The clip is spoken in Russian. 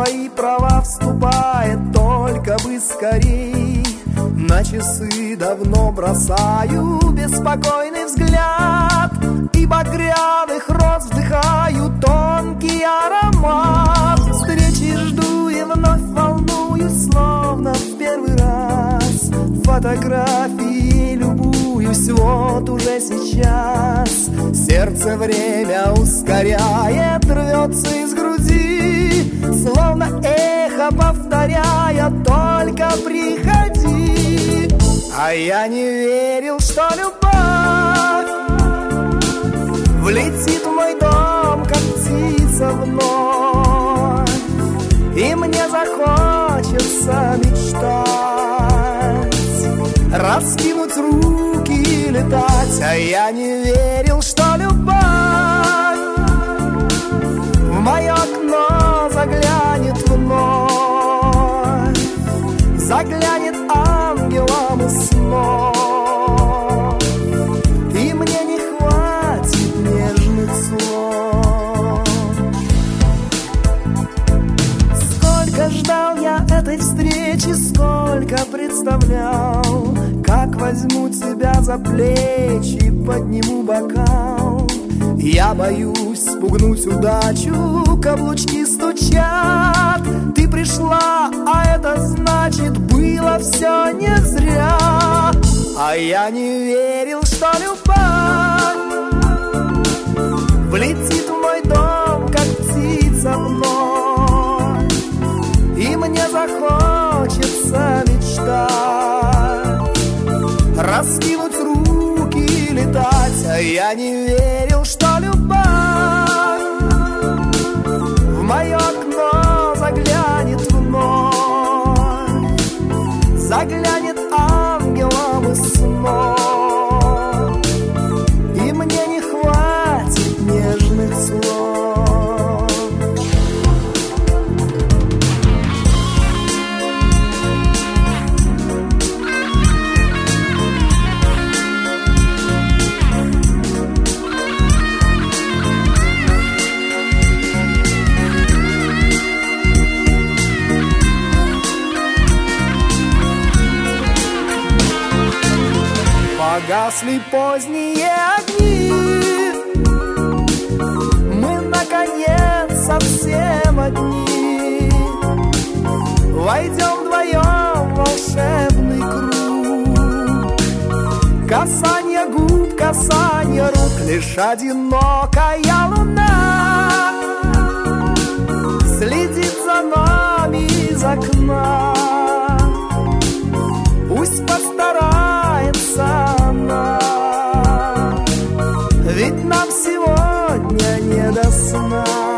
свои права вступает, только бы скорей. На часы давно бросаю беспокойный взгляд, и багряных роз вдыхаю тонкий аромат. Встречи жду и вновь волнуюсь, словно в первый раз. Фотографии любуюсь вот уже сейчас. Сердце время ускоряет, рвется из груди, словно эхо повторяя: только приходи. А я не верил, что любовь влетит в мой дом, как птица вновь, и мне захочется мечтать, раскинуть руки и летать. А я не верил, что любовь в мое окно заглянет вновь, заглянет ангелом из снов, и мне не хватит нежных слов. Сколько ждал я этой встречи, сколько представлял, как возьму тебя за плечи, подниму бокал. Я боюсь спугнуть удачу, каблучки стучат. Ты пришла, а это значит, было все не зря. А я не верил, что любовь влетит в мой дом, как птица вновь, и мне захочется мечтать, раскинуть руки и летать. А я не верил, что любовь в мое окно заглянет вновь, заглянет ангелом из снов, и мне не хватит нежных слов. Погасли поздние огни, мы, наконец, совсем одни. Войдем вдвоем в волшебный круг, касанье губ, касанье рук, лишь одинокая луна следит за нами из окна. Пусть постарается она, ведь нам сегодня не до сна.